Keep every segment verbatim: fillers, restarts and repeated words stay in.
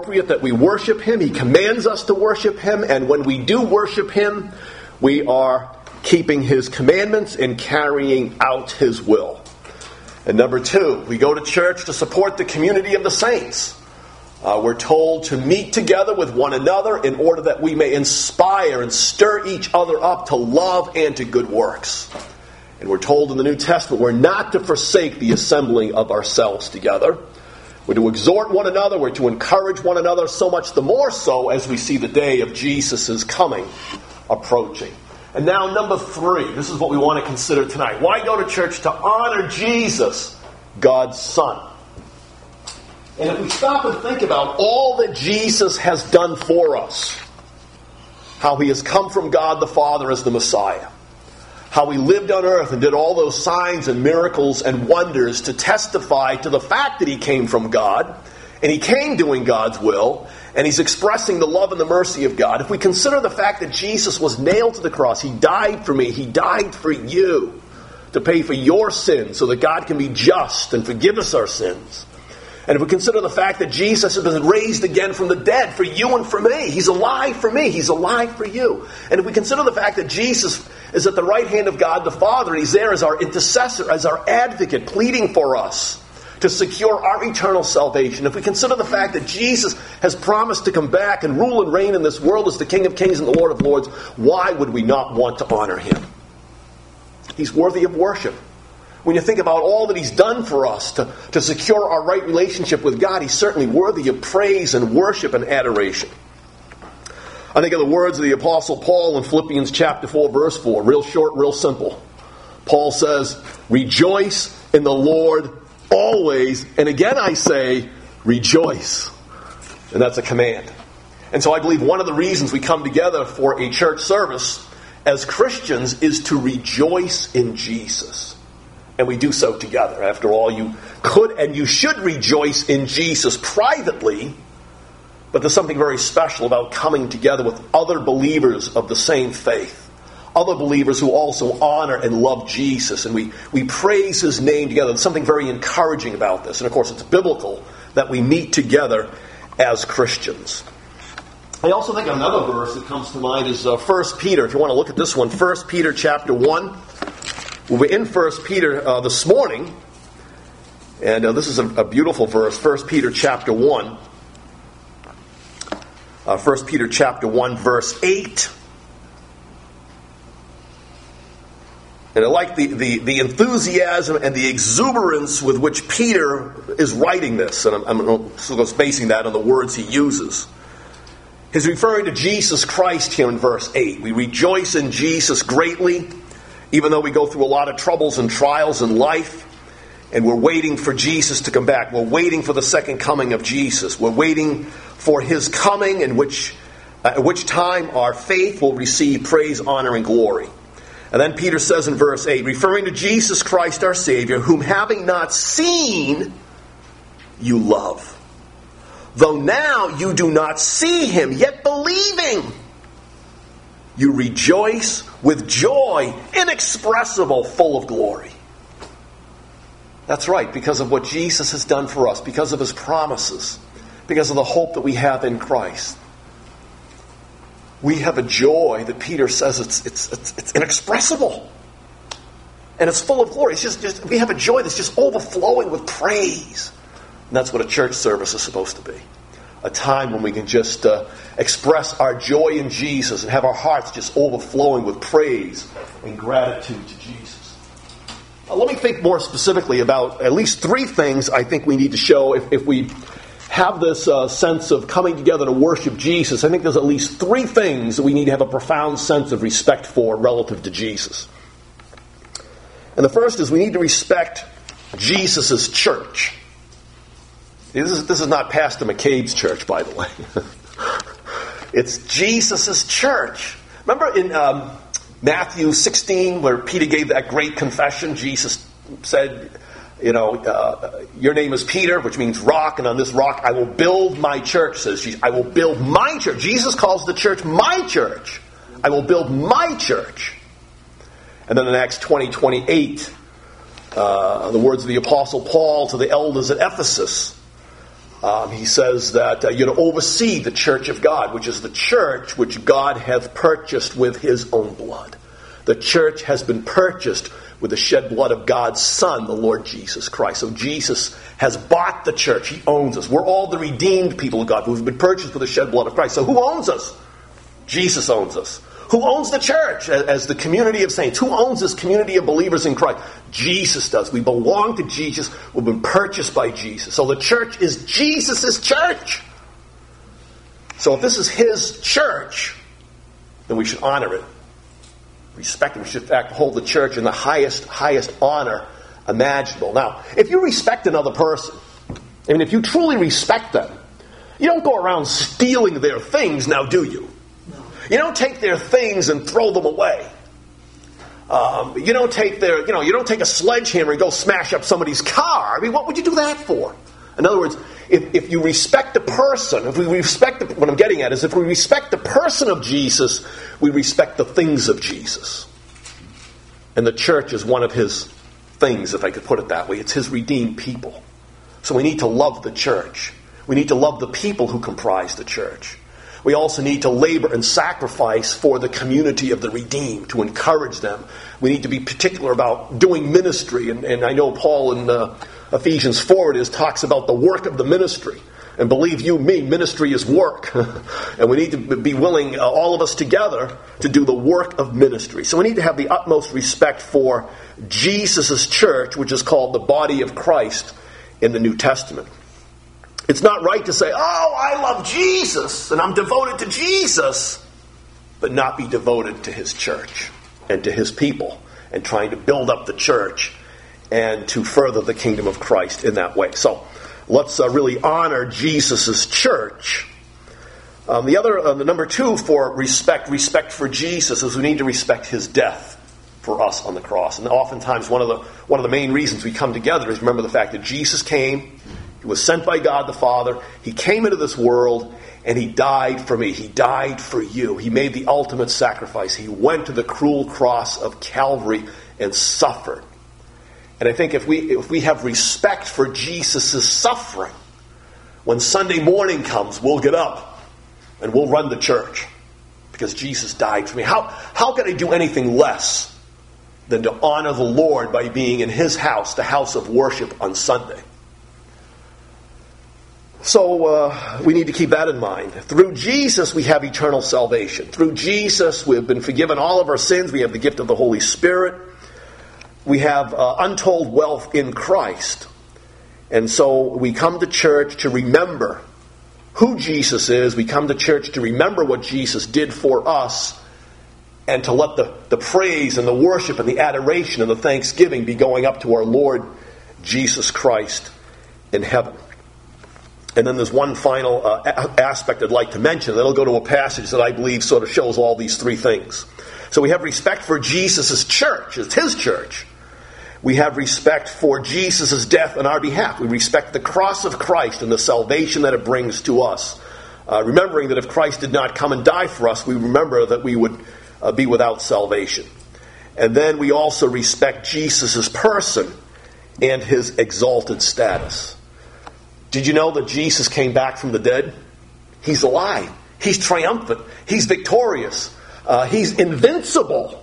appropriate that we worship Him. He commands us to worship Him, and when we do worship Him, we are keeping His commandments and carrying out His will. And number two, we go to church to support the community of the saints. Uh, we're told to meet together with one another in order that we may inspire and stir each other up to love and to good works. And we're told in the New Testament we're not to forsake the assembling of ourselves together. We're to exhort one another, we're to encourage one another, so much the more so as we see the day of Jesus' coming approaching. And now number three, this is what we want to consider tonight. Why go to church? To honor Jesus, God's Son. And if we stop and think about all that Jesus has done for us, how He has come from God the Father as the Messiah, how He lived on earth and did all those signs and miracles and wonders to testify to the fact that He came from God, and He came doing God's will, and He's expressing the love and the mercy of God. If we consider the fact that Jesus was nailed to the cross, He died for me, He died for you, to pay for your sins so that God can be just and forgive us our sins. And if we consider the fact that Jesus has been raised again from the dead for you and for me, He's alive for me, He's alive for you. And if we consider the fact that Jesus is at the right hand of God the Father, and He's there as our intercessor, as our advocate, pleading for us to secure our eternal salvation. If we consider the fact that Jesus has promised to come back and rule and reign in this world as the King of Kings and the Lord of Lords, why would we not want to honor Him? He's worthy of worship. When you think about all that He's done for us to, to secure our right relationship with God, He's certainly worthy of praise and worship and adoration. I think of the words of the Apostle Paul in Philippians chapter four, verse four. Real short, real simple. Paul says, "Rejoice in the Lord always, and again I say, rejoice." And that's a command. And so I believe one of the reasons we come together for a church service as Christians is to rejoice in Jesus. And we do so together. After all, you could and you should rejoice in Jesus privately, but there's something very special about coming together with other believers of the same faith. Other believers who also honor and love Jesus. And we, we praise His name together. There's something very encouraging about this. And of course, it's biblical that we meet together as Christians. I also think another verse that comes to mind is uh, First Peter. If you want to look at this one, First Peter chapter one. We're in First Peter uh, this morning, and uh, this is a, a beautiful verse, First Peter chapter one. Uh, First Peter chapter one, verse eight. And I like the, the, the enthusiasm and the exuberance with which Peter is writing this, and I'm, I'm sort of basing that on the words he uses. He's referring to Jesus Christ here in verse eight. We rejoice in Jesus greatly, even though we go through a lot of troubles and trials in life, and we're waiting for Jesus to come back. We're waiting for the second coming of Jesus. We're waiting for His coming, in which, uh, at which time our faith will receive praise, honor, and glory. And then Peter says in verse eight, referring to Jesus Christ our Savior, whom having not seen, you love. Though now you do not see Him, yet believing, you rejoice with joy inexpressible, full of glory. That's right, because of what Jesus has done for us, because of His promises, because of the hope that we have in Christ. We have a joy that Peter says it's it's it's, it's inexpressible. And it's full of glory. It's just, just we have a joy that's just overflowing with praise. And that's what a church service is supposed to be. A time when we can just uh, express our joy in Jesus and have our hearts just overflowing with praise and gratitude to Jesus. Now, let me think more specifically about at least three things I think we need to show if, if we have this uh, sense of coming together to worship Jesus. I think there's at least three things that we need to have a profound sense of respect for relative to Jesus. And the first is we need to respect Jesus' church. This is, this is not Pastor McCabe's church, by the way. It's Jesus' church. Remember in um, Matthew sixteen, where Peter gave that great confession? Jesus said, you know, uh, your name is Peter, which means rock, and on this rock I will build my church, says Jesus. I will build my church. Jesus calls the church my church. I will build my church. And then in Acts twenty, twenty-eight, uh, the words of the Apostle Paul to the elders at Ephesus, Um, he says that uh, you're to oversee the church of God, which is the church which God hath purchased with his own blood. The church has been purchased with the shed blood of God's Son, the Lord Jesus Christ. So Jesus has bought the church. He owns us. We're all the redeemed people of God who have been purchased with the shed blood of Christ. So who owns us? Jesus owns us. Who owns the church as the community of saints? Who owns this community of believers in Christ? Jesus does. We belong to Jesus. We've been purchased by Jesus. So the church is Jesus' church. So if this is his church, then we should honor it, respect it. We should in fact hold the church in the highest, highest honor imaginable. Now, if you respect another person, I mean, if you truly respect them, you don't go around stealing their things, now do you? You don't take their things and throw them away. Um, you don't take their, you know, you don't take a sledgehammer and go smash up somebody's car. I mean, what would you do that for? In other words, if, if you respect the person, if we respect the, what I'm getting at is if we respect the person of Jesus, we respect the things of Jesus. And the church is one of his things, if I could put it that way. It's his redeemed people. So we need to love the church. We need to love the people who comprise the church. We also need to labor and sacrifice for the community of the redeemed, to encourage them. We need to be particular about doing ministry. And, and I know Paul in uh, Ephesians four it is, talks about the work of the ministry. And believe you me, ministry is work. And we need to be willing, uh, all of us together, to do the work of ministry. So we need to have the utmost respect for Jesus' church, which is called the body of Christ in the New Testament. It's not right to say, oh, I love Jesus and I'm devoted to Jesus, but not be devoted to his church and to his people and trying to build up the church and to further the kingdom of Christ in that way. So let's uh, really honor Jesus' church. Um, the other, uh, the number two for respect, respect for Jesus, is we need to respect his death for us on the cross. And oftentimes one of the one of the main reasons we come together is remember the fact that Jesus came. He was sent by God the Father. He came into this world and he died for me. He died for you. He made the ultimate sacrifice. He went to the cruel cross of Calvary and suffered. And I think if we if we have respect for Jesus' suffering, when Sunday morning comes, we'll get up and we'll run the church because Jesus died for me. How, how can I do anything less than to honor the Lord by being in his house, the house of worship, on Sunday? So uh, we need to keep that in mind. Through Jesus, we have eternal salvation. Through Jesus, we have been forgiven all of our sins. We have the gift of the Holy Spirit. We have uh, untold wealth in Christ. And so we come to church to remember who Jesus is. We come to church to remember what Jesus did for us and to let the, the praise and the worship and the adoration and the thanksgiving be going up to our Lord Jesus Christ in heaven. And then there's one final uh, aspect I'd like to mention. That'll go to a passage that I believe sort of shows all these three things. So we have respect for Jesus' church. It's his church. We have respect for Jesus' death on our behalf. We respect the cross of Christ and the salvation that it brings to us. Uh, remembering that if Christ did not come and die for us, we remember that we would uh, be without salvation. And then we also respect Jesus' person and his exalted status. Did you know that Jesus came back from the dead? He's alive. He's triumphant. He's victorious. Uh, he's invincible.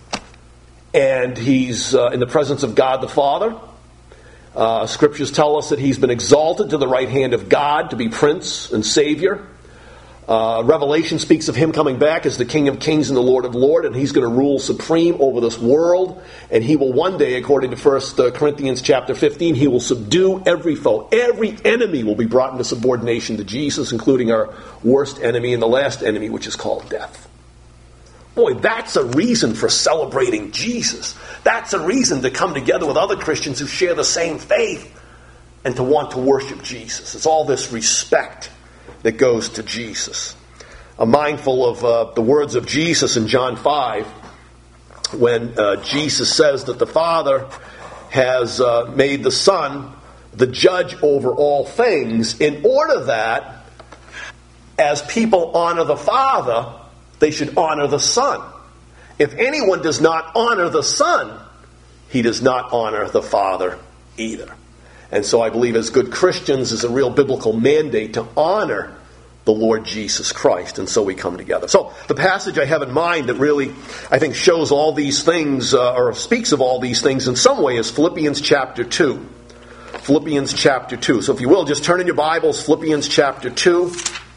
And he's uh, in the presence of God the Father. Uh, scriptures tell us that he's been exalted to the right hand of God to be Prince and Savior. Uh, Revelation speaks of him coming back as the King of Kings and the Lord of Lords, and he's going to rule supreme over this world. And he will one day, according to First Corinthians chapter fifteen, he will subdue every foe. Every enemy will be brought into subordination to Jesus, including our worst enemy and the last enemy, which is called death. Boy, that's a reason for celebrating Jesus. That's a reason to come together with other Christians who share the same faith and to want to worship Jesus. It's all this respect that goes to Jesus. I'm mindful of uh, the words of Jesus in John five when uh, Jesus says that the Father has uh, made the Son the judge over all things in order that as people honor the Father, they should honor the Son. If anyone does not honor the Son, he does not honor the Father either. And so I believe as good Christians is a real biblical mandate to honor the Lord Jesus Christ. And so we come together. So the passage I have in mind that really, I think, shows all these things, uh, or speaks of all these things in some way, is Philippians chapter two. Philippians chapter two. So if you will, just turn in your Bibles, Philippians chapter two.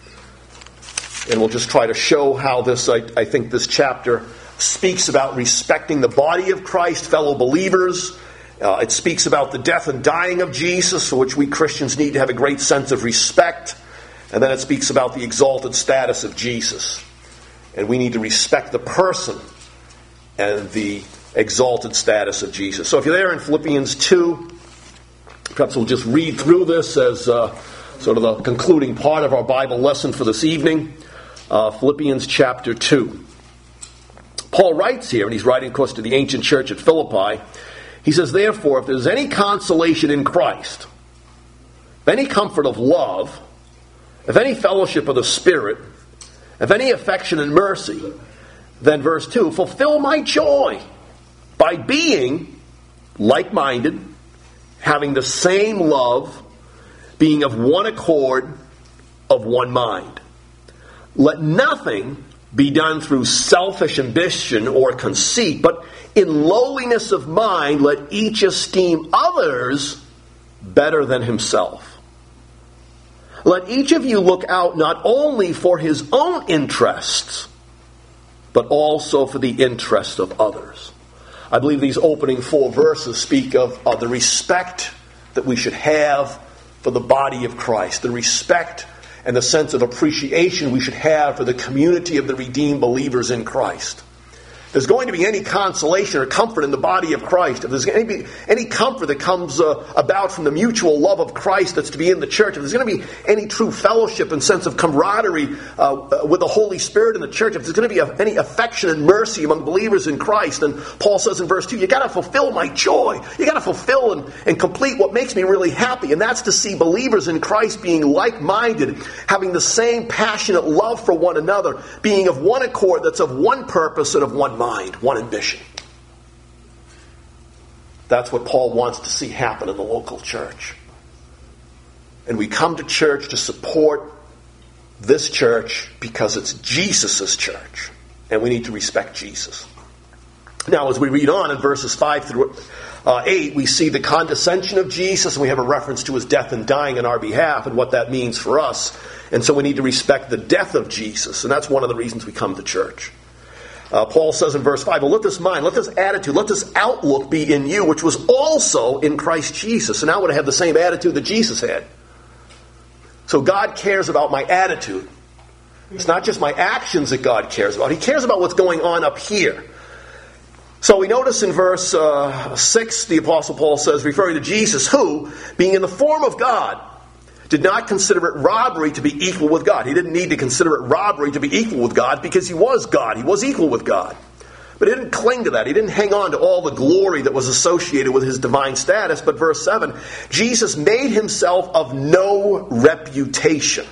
And we'll just try to show how this, I, I think this chapter speaks about respecting the body of Christ, fellow believers. Uh, it speaks about the death and dying of Jesus, for which we Christians need to have a great sense of respect. And then it speaks about the exalted status of Jesus. And we need to respect the person and the exalted status of Jesus. So if you're there in Philippians two, perhaps we'll just read through this as uh, sort of the concluding part of our Bible lesson for this evening. Uh, Philippians chapter two. Paul writes here, and he's writing, of course, to the ancient church at Philippi. He says, therefore, if there's any consolation in Christ, if any comfort of love, if any fellowship of the Spirit, if any affection and mercy, then verse two, fulfill my joy by being like-minded, having the same love, being of one accord, of one mind. Let nothing be done through selfish ambition or conceit, but in lowliness of mind let each esteem others better than himself. Let each of you look out not only for his own interests, but also for the interests of others. I believe these opening four verses speak of, of the respect that we should have for the body of Christ, the respect and the sense of appreciation we should have for the community of the redeemed believers in Christ. If there's going to be any consolation or comfort in the body of Christ, if there's any, any comfort that comes uh, about from the mutual love of Christ that's to be in the church, if there's going to be any true fellowship and sense of camaraderie uh, with the Holy Spirit in the church, if there's going to be a, any affection and mercy among believers in Christ, then Paul says in verse two, you got to fulfill my joy. You got to fulfill and, and complete what makes me really happy, and that's to see believers in Christ being like-minded, having the same passionate love for one another, being of one accord, that's of one purpose and of one mind. Mind, one ambition. That's what Paul wants to see happen in the local church. And we come to church to support this church because it's Jesus' church. And we need to respect Jesus. Now, as we read on in verses five through uh, eight, we see the condescension of Jesus, and we have a reference to his death and dying on our behalf and what that means for us. And so we need to respect the death of Jesus. And that's one of the reasons we come to church. Uh, Paul says in verse five, well, let this mind, let this attitude, let this outlook be in you, which was also in Christ Jesus. And I want to have the same attitude that Jesus had. So God cares about my attitude. It's not just my actions that God cares about. He cares about what's going on up here. So we notice in verse uh, six, the Apostle Paul says, referring to Jesus, who, being in the form of God, did not consider it robbery to be equal with God. He didn't need to consider it robbery to be equal with God because he was God. He was equal with God. But he didn't cling to that. He didn't hang on to all the glory that was associated with his divine status. But verse seven, Jesus made himself of no reputation,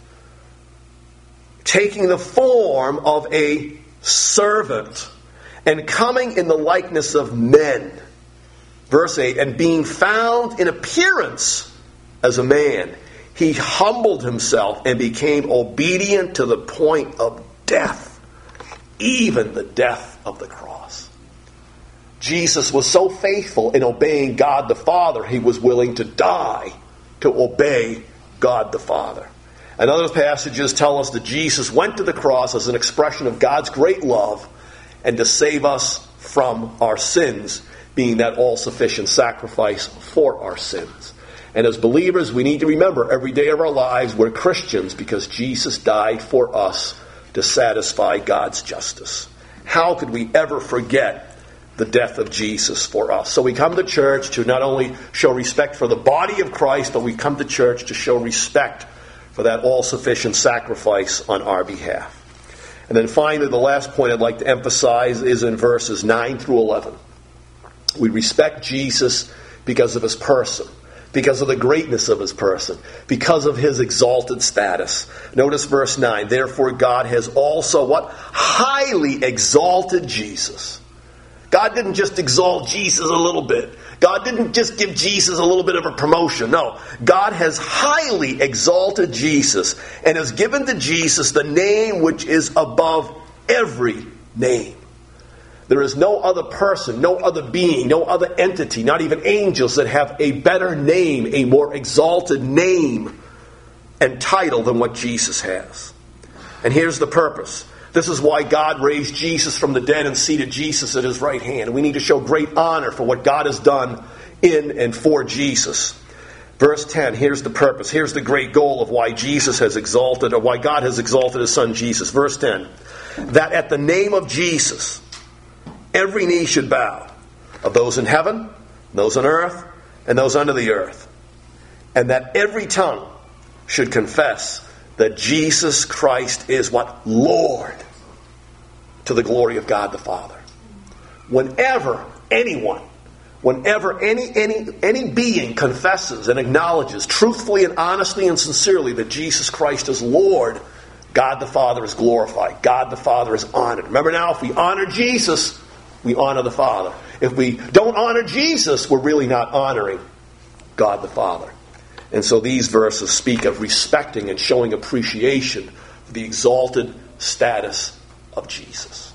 taking the form of a servant and coming in the likeness of men. Verse eight, and being found in appearance as a man, he humbled himself and became obedient to the point of death, even the death of the cross. Jesus was so faithful in obeying God the Father, he was willing to die to obey God the Father. And other passages tell us that Jesus went to the cross as an expression of God's great love and to save us from our sins, being that all-sufficient sacrifice for our sins. And as believers, we need to remember every day of our lives we're Christians because Jesus died for us to satisfy God's justice. How could we ever forget the death of Jesus for us? So we come to church to not only show respect for the body of Christ, but we come to church to show respect for that all-sufficient sacrifice on our behalf. And then finally, the last point I'd like to emphasize is in verses nine through eleven. We respect Jesus because of his person, because of the greatness of his person, because of his exalted status. Notice verse nine. Therefore God has also what? Highly exalted Jesus. God didn't just exalt Jesus a little bit. God didn't just give Jesus a little bit of a promotion. No, God has highly exalted Jesus and has given to Jesus the name which is above every name. There is no other person, no other being, no other entity, not even angels that have a better name, a more exalted name and title than what Jesus has. And here's the purpose. This is why God raised Jesus from the dead and seated Jesus at his right hand. And we need to show great honor for what God has done in and for Jesus. Verse ten, here's the purpose. Here's the great goal of why Jesus has exalted, or why God has exalted his son Jesus. Verse ten, that at the name of Jesus, every knee should bow, of those in heaven, those on earth, and those under the earth. And that every tongue should confess that Jesus Christ is what? Lord, to the glory of God the Father. Whenever anyone, whenever any, any, any being confesses and acknowledges truthfully and honestly and sincerely that Jesus Christ is Lord, God the Father is glorified. God the Father is honored. Remember now, if we honor Jesus, we honor the Father. If we don't honor Jesus, we're really not honoring God the Father. And so these verses speak of respecting and showing appreciation for the exalted status of Jesus.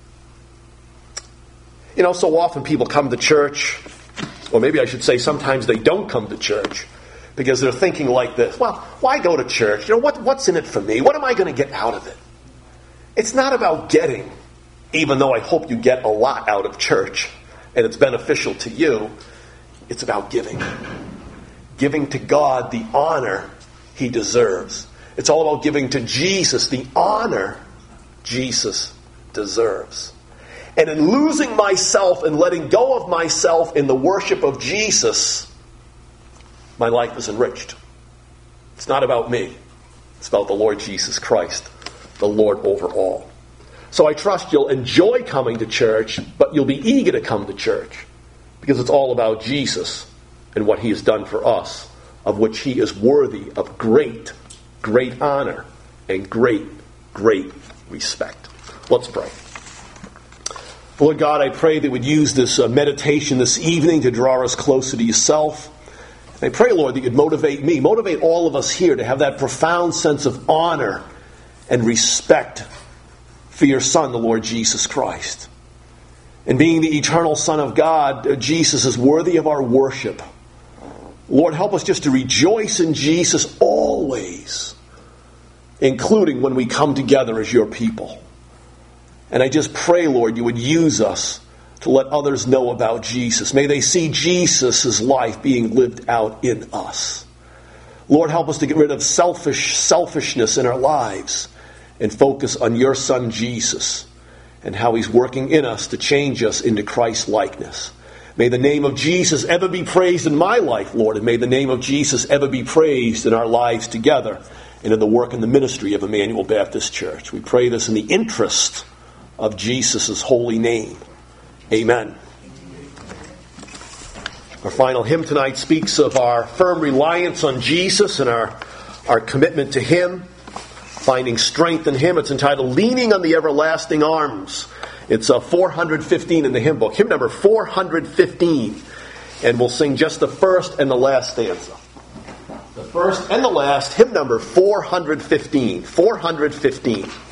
You know, so often people come to church, or maybe I should say sometimes they don't come to church, because they're thinking like this: well, why go to church? You know, what, what's in it for me? What am I going to get out of it? It's not about getting, even though I hope you get a lot out of church and it's beneficial to you. It's about giving. Giving to God the honor he deserves. It's all about giving to Jesus the honor Jesus deserves. And in losing myself and letting go of myself in the worship of Jesus, my life is enriched. It's not about me. It's about the Lord Jesus Christ, the Lord over all. So I trust you'll enjoy coming to church, but you'll be eager to come to church, because it's all about Jesus and what he has done for us, of which he is worthy of great, great honor and great, great respect. Let's pray. Lord God, I pray that you would use this uh, meditation this evening to draw us closer to yourself. And I pray, Lord, that you'd motivate me, motivate all of us here to have that profound sense of honor and respect for your Son, the Lord Jesus Christ. And being the eternal Son of God, uh, Jesus is worthy of our worship. Lord, help us just to rejoice in Jesus always, including when we come together as your people. And I just pray, Lord, you would use us to let others know about Jesus. May they see Jesus' life being lived out in us. Lord, help us to get rid of selfish selfishness in our lives and focus on your Son, Jesus, and how he's working in us to change us into Christ's likeness. May the name of Jesus ever be praised in my life, Lord, and may the name of Jesus ever be praised in our lives together and in the work and the ministry of Emmanuel Baptist Church. We pray this in the interest of Jesus' holy name. Amen. Our final hymn tonight speaks of our firm reliance on Jesus and our, our commitment to him, finding strength in him. It's entitled Leaning on the Everlasting Arms. It's uh, four hundred fifteen in the hymn book, hymn number four hundred fifteen. And we'll sing just the first and the last stanza. The first and the last, hymn number four hundred fifteen. four hundred fifteen.